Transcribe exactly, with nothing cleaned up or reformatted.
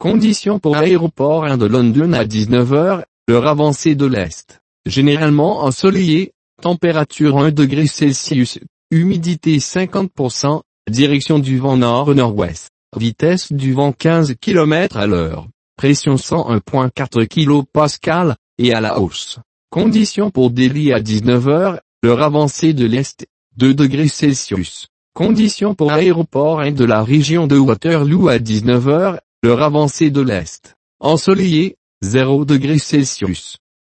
Conditions pour aéroport un de London à dix-neuf heures, l'heure avancée de l'Est. Généralement ensoleillé, température un degré Celsius, humidité cinquante pour cent, direction du vent nord-nord-ouest, vitesse du vent quinze kilomètres à l'heure, pression cent un virgule quatre kilopascales, et à la hausse. Conditions pour Delhi à dix-neuf heures, l'heure avancée de l'Est, deux degrés Celsius. Conditions pour aéroport un de la région de Waterloo à dix-neuf heures, l'heure avancée de l'Est. Ensoleillé, zéro degré Celsius.